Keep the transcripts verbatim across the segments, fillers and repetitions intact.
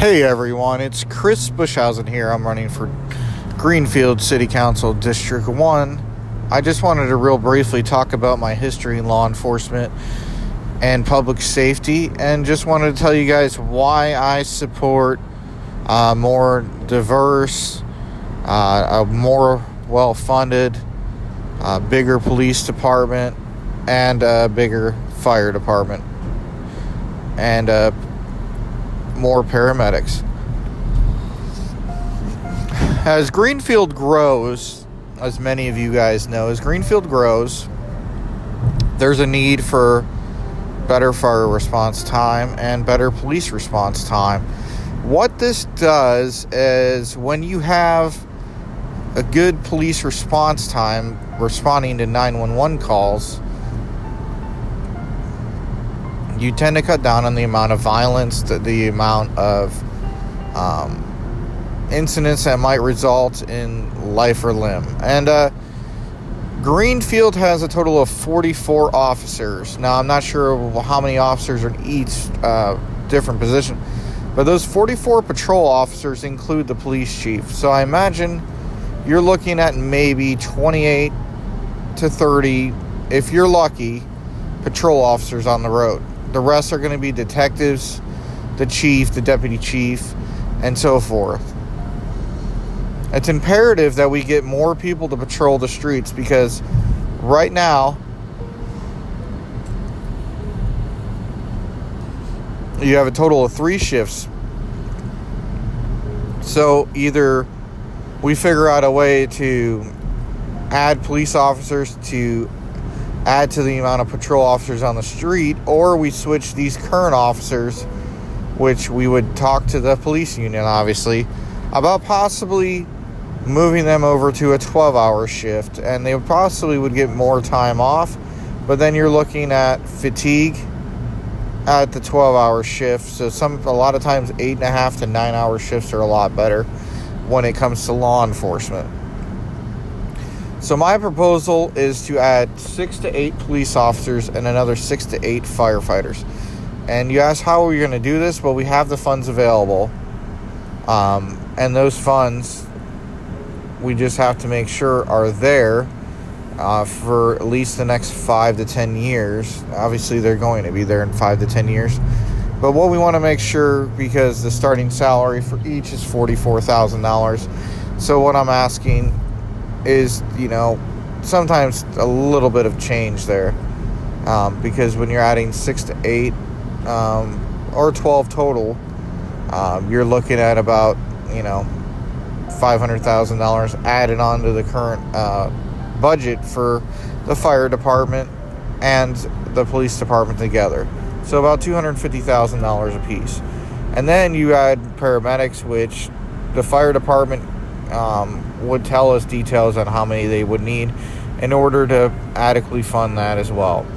Hey everyone, it's Chris Bushhausen here. I'm running for Greenfield City Council District one. I just wanted to real briefly talk about my history in law enforcement and public safety, and just wanted to tell you guys why I support a more diverse, uh, a more well-funded, uh, bigger police department, and a bigger fire department, and uh, more paramedics. As Greenfield grows, as many of you guys know, as Greenfield grows, there's a need for better fire response time and better police response time. What this does is, when you have a good police response time responding to nine one one calls, you tend to cut down on the amount of violence, the, the amount of um, incidents that might result in life or limb. And uh, Greenfield has a total of forty-four officers. Now, I'm not sure how many officers are in each uh, different position, but those forty-four patrol officers include the police chief. So I imagine you're looking at maybe twenty-eight to thirty, if you're lucky, patrol officers on the road. The rest are going to be detectives, the chief, the deputy chief, and so forth. It's imperative that we get more people to patrol the streets, because right now you have a total of three shifts. So either we figure out a way to add police officers to add to the amount of patrol officers on the street, or we switch these current officers, which we would talk to the police union, obviously, about possibly moving them over to a twelve-hour shift, and they possibly would get more time off, but then you're looking at fatigue at the twelve-hour shift. So some a lot of times eight and a half to nine-hour shifts are a lot better when it comes to law enforcement. So my proposal is to add six to eight police officers and another six to eight firefighters. And you ask, how are we going to do this? Well, we have the funds available. Um, and those funds, we just have to make sure are there uh, for at least the next five to ten years. Obviously, they're going to be there in five to ten years. But what we want to make sure, because the starting salary for each is forty-four thousand dollars. So what I'm asking is, you know, sometimes a little bit of change there, um, because when you're adding six to eight um, or twelve total, um, you're looking at about, you know, five hundred thousand dollars added on to the current uh, budget for the fire department and the police department together. So about two hundred fifty thousand dollars a piece. And then you add paramedics, which the fire department um, would tell us details on how many they would need in order to adequately fund that as well.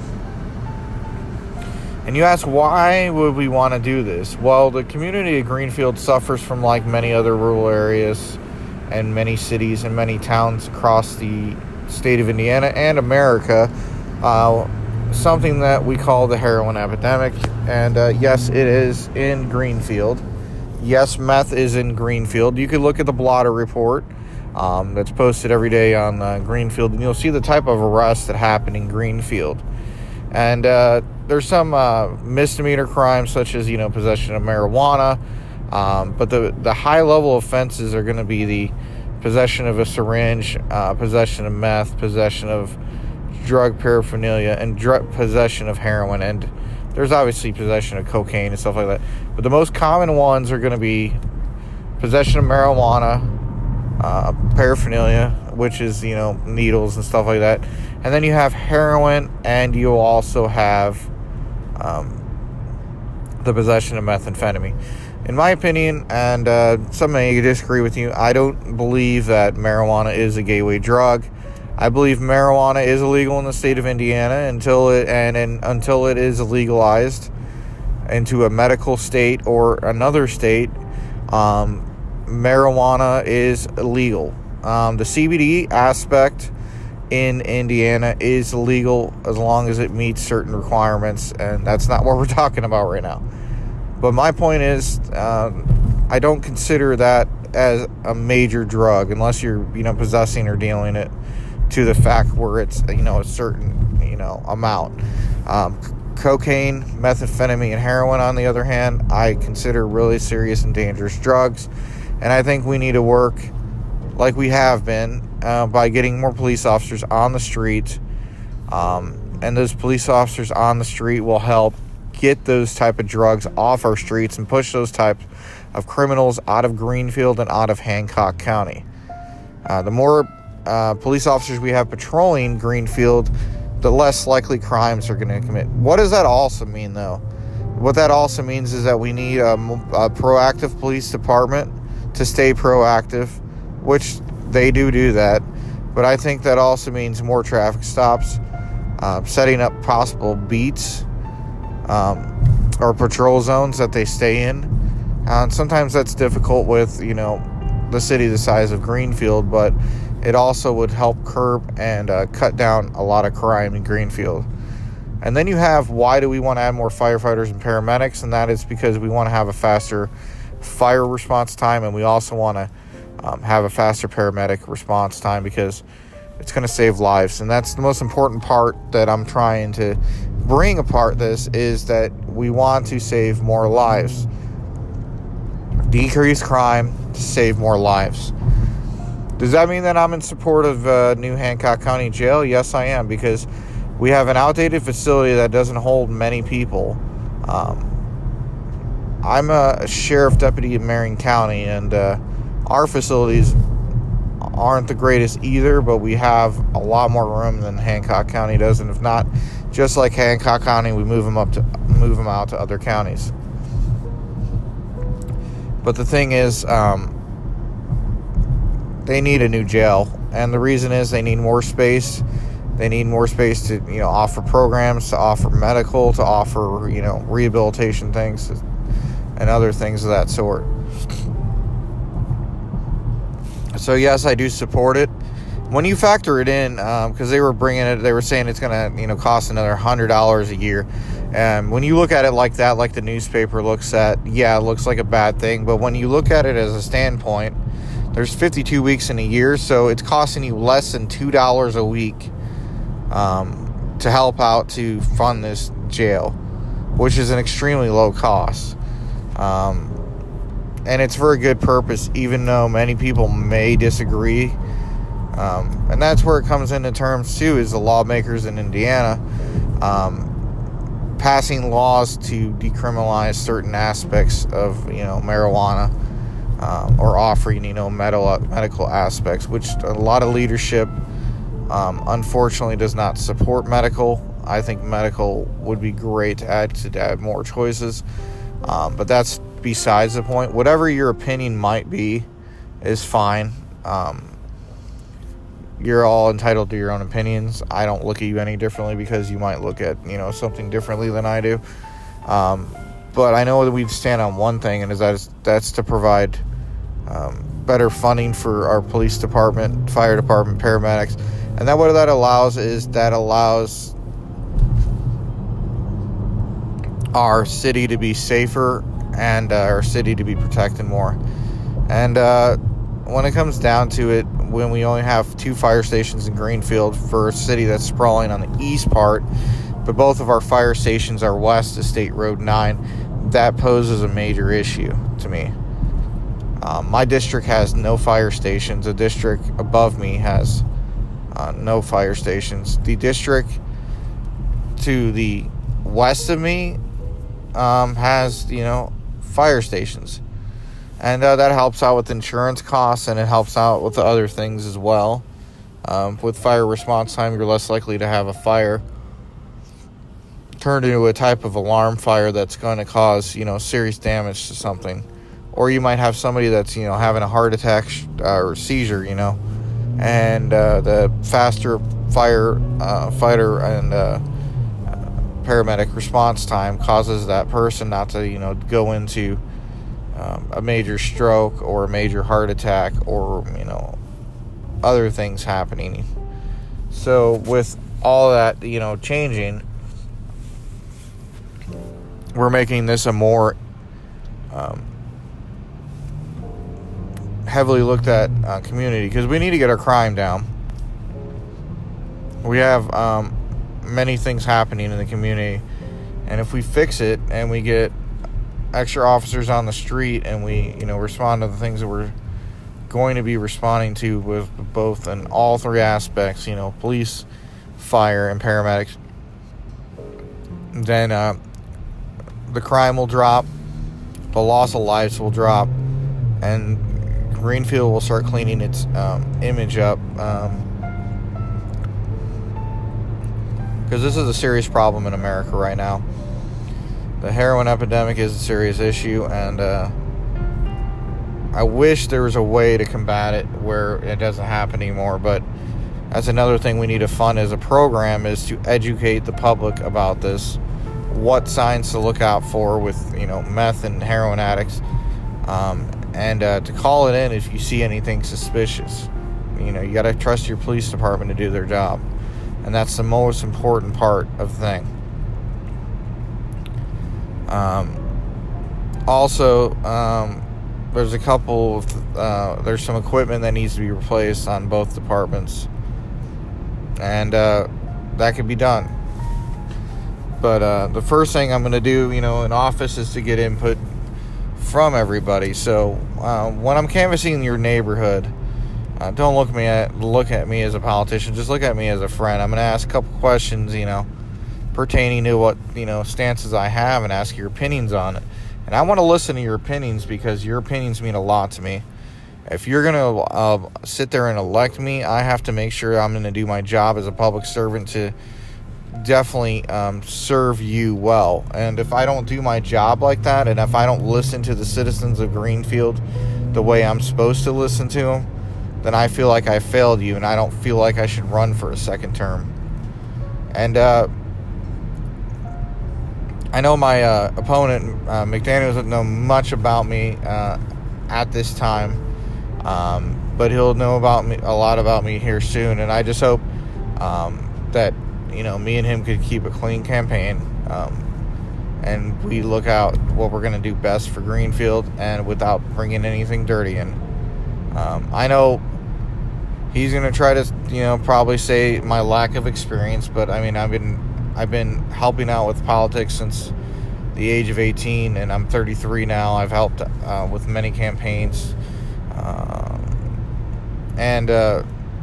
And you ask, why would we want to do this? Well, the community of Greenfield suffers from, like many other rural areas and many cities and many towns across the state of Indiana and America, uh, something that we call the heroin epidemic. And uh, yes, it is in Greenfield. Yes, meth is in Greenfield. You can look at the blotter report um, that's posted every day on uh, Greenfield, and you'll see the type of arrests that happen in Greenfield. And uh, there's some uh, misdemeanor crimes, such as, you know, possession of marijuana. Um, but the, the high-level offenses are going to be the possession of a syringe, uh, possession of meth, possession of drug paraphernalia, and dr- possession of heroin. And there's obviously possession of cocaine and stuff like that. But the most common ones are going to be possession of marijuana, uh, paraphernalia, which is, you know, needles and stuff like that. And then you have heroin, and you also have um, the possession of methamphetamine. In my opinion, and uh, some may disagree with you, I don't believe that marijuana is a gateway drug. I believe marijuana is illegal in the state of Indiana until it and, and until it is legalized into a medical state or another state. Um, marijuana is illegal. Um, the C B D aspect in Indiana is legal as long as it meets certain requirements, and that's not what we're talking about right now. But my point is, uh, I don't consider that as a major drug unless you're, you know, possessing or dealing it to the fact where it's, you know, a certain, you know, amount. Um, cocaine, methamphetamine, and heroin, on the other hand, I consider really serious and dangerous drugs. And I think we need to work like we have been uh, by getting more police officers on the street. Um, and those police officers on the street will help get those type of drugs off our streets and push those types of criminals out of Greenfield and out of Hancock County. Uh, the more uh, police officers we have patrolling Greenfield, the less likely crimes are going to commit. What does that also mean, though? What that also means is that we need a, a proactive police department to stay proactive, which they do do that. But I think that also means more traffic stops, uh, setting up possible beats um, or patrol zones that they stay in. Uh, and sometimes that's difficult with, you know, the city the size of Greenfield, but it also would help curb and uh, cut down a lot of crime in Greenfield. And then you have, why do we want to add more firefighters and paramedics? And that is because we want to have a faster fire response time, and we also want to um, have a faster paramedic response time because it's going to save lives. And that's the most important part that I'm trying to bring apart this, is that we want to save more lives. Decrease crime to save more lives. Does that mean that I'm in support of uh, New Hancock County Jail? Yes, I am, because we have an outdated facility that doesn't hold many people. Um, I'm a sheriff deputy in Marion County, and uh, our facilities aren't the greatest either, but we have a lot more room than Hancock County does, and if not, just like Hancock County, we move them up to move them out to other counties. But the thing is, um, they need a new jail, and the reason is they need more space. They need more space to, you know, offer programs, to offer medical, to offer, you know, rehabilitation things, and other things of that sort. So yes, I do support it. When you factor it in, because um, they were bringing it, they were saying it's going to, you know, cost another one hundred dollars a year. And when you look at it like that, like the newspaper looks at, yeah, it looks like a bad thing. But when you look at it as a standpoint, there's fifty-two weeks in a year, so it's costing you less than two dollars a week um, to help out to fund this jail, which is an extremely low cost. Um, and it's for a good purpose, even though many people may disagree. Um, and that's where it comes into terms, too, is the lawmakers in Indiana um, passing laws to decriminalize certain aspects of, you know, marijuana. Um, or offering, you know, medical, medical aspects, which a lot of leadership, um, unfortunately, does not support medical. I think medical would be great to add, to add more choices, um, but that's besides the point. Whatever your opinion might be is fine. Um, you're all entitled to your own opinions. I don't look at you any differently because you might look at, you know, something differently than I do. Um, but I know that we stand on one thing, and is that is, that's to provide Um, better funding for our police department, fire department, paramedics. And that what that allows is that allows our city to be safer and uh, our city to be protected more. And uh, when it comes down to it, when we only have two fire stations in Greenfield for a city that's sprawling on the east part, but both of our fire stations are west of State Road nine, that poses a major issue to me. Um, my district has no fire stations. The district above me has uh, no fire stations. The district to the west of me um, has, you know, fire stations. And uh, that helps out with insurance costs, and it helps out with the other things as well. Um, with fire response time, you're less likely to have a fire turn into a type of alarm fire that's going to cause, you know, serious damage to something. Or you might have somebody that's, you know, having a heart attack uh, or seizure, you know, and uh, the faster fire uh, fighter and uh, paramedic response time causes that person not to, you know, go into um, a major stroke or a major heart attack or, you know, other things happening. So with all that, you know, changing, we're making this a more um, heavily looked at uh, community, because we need to get our crime down. We have um, many things happening in the community, and if we fix it and we get extra officers on the street and we, you know, respond to the things that we're going to be responding to with both in all three aspects, you know, police, fire, and paramedics, then uh, the crime will drop, the loss of lives will drop, and Greenfield will start cleaning its um, image up. Um, because this is a serious problem in America right now. The heroin epidemic is a serious issue, and uh, I wish there was a way to combat it where it doesn't happen anymore, but that's another thing we need to fund as a program, is to educate the public about this, what signs to look out for with, you know, meth and heroin addicts, um, and uh, to call it in if you see anything suspicious. You know, you got to trust your police department to do their job. And that's the most important part of the thing. Um, also, um, there's a couple of, uh, there's some equipment that needs to be replaced on both departments. And uh, that could be done. But uh, the first thing I'm going to do, you know, in office is to get input from everybody. So uh, when I'm canvassing your neighborhood, Uh, don't look me at look at me as a politician. Just look at me as a friend. I'm going to ask a couple questions, you know, pertaining to what, you know, stances I have, and ask your opinions on it. And I want to listen to your opinions, because your opinions mean a lot to me. If you're going to uh, sit there and elect me, I have to make sure I'm going to do my job as a public servant to definitely um, serve you well. And if I don't do my job like that, and if I don't listen to the citizens of Greenfield the way I'm supposed to listen to them, then I feel like I failed you, and I don't feel like I should run for a second term. And uh, I know my uh, opponent, uh, McDaniel, doesn't know much about me uh, at this time, um, but he'll know about me a lot about me here soon. And I just hope um, that, you know, me and him could keep a clean campaign, um, and we look out what we're going to do best for Greenfield, and without bringing anything dirty in. Um, I know he's going to try to, you know, probably say my lack of experience, but I mean, I've been, I've been helping out with politics since the age of eighteen, and I'm thirty-three now. I've helped uh, with many campaigns, uh, and uh,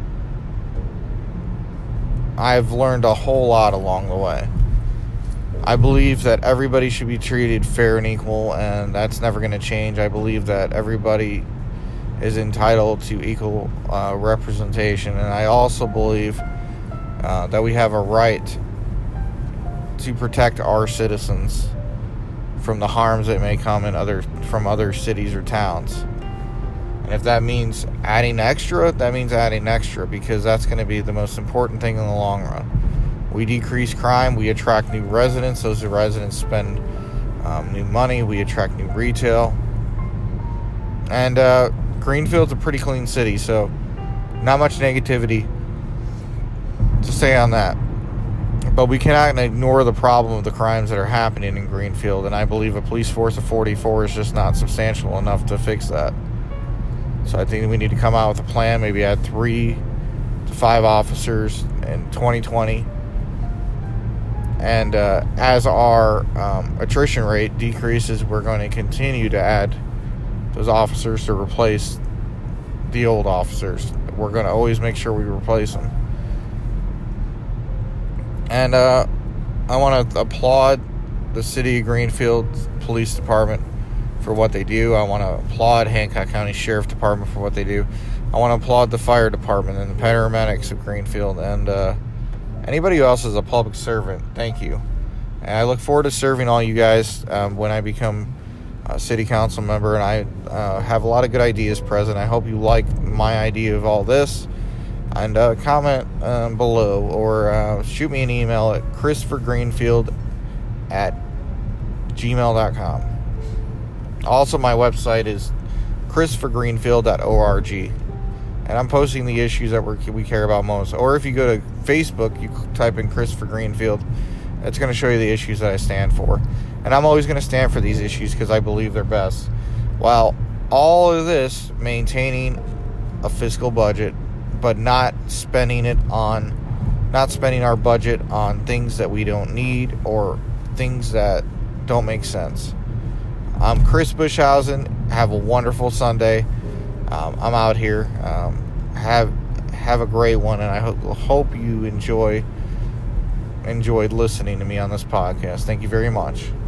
I've learned a whole lot along the way. I believe that everybody should be treated fair and equal, and that's never going to change. I believe that everybody is entitled to equal uh, representation, and I also believe uh, that we have a right to protect our citizens from the harms that may come in other from other cities or towns. And if that means adding extra, that means adding extra, because that's going to be the most important thing in the long run. We decrease crime, we attract new residents, those residents spend um, new money, we attract new retail, and uh Greenfield's a pretty clean city, so not much negativity to say on that. But we cannot ignore the problem of the crimes that are happening in Greenfield, and I believe a police force of forty-four is just not substantial enough to fix that. So I think we need to come out with a plan, maybe add three to five officers in twenty twenty. And uh, as our um, attrition rate decreases, we're going to continue to add those officers to replace the old officers. We're going to always make sure we replace them. And uh, I want to applaud the City of Greenfield Police Department for what they do. I want to applaud Hancock County Sheriff Department for what they do. I want to applaud the fire department and the paramedics of Greenfield, and uh, anybody who else is a public servant. Thank you. And I look forward to serving all you guys um, when I become a city council member, and I uh, have a lot of good ideas present. I hope you like my idea of all this, and uh, comment um, below, or uh, shoot me an email at christophergreenfield at gmail dot com. Also, my website is christophergreenfield dot org, and I'm posting the issues that we're, we care about most. Or if you go to Facebook, you type in Christopher Greenfield, it's going to show you the issues that I stand for. And I'm always going to stand for these issues because I believe they're best. While all of this maintaining a fiscal budget, but not spending it on, not spending our budget on things that we don't need or things that don't make sense. I'm Chris Bushhausen. Have a wonderful Sunday. Um, I'm out here. Um, have have a great one, and I hope hope you enjoy enjoyed listening to me on this podcast. Thank you very much.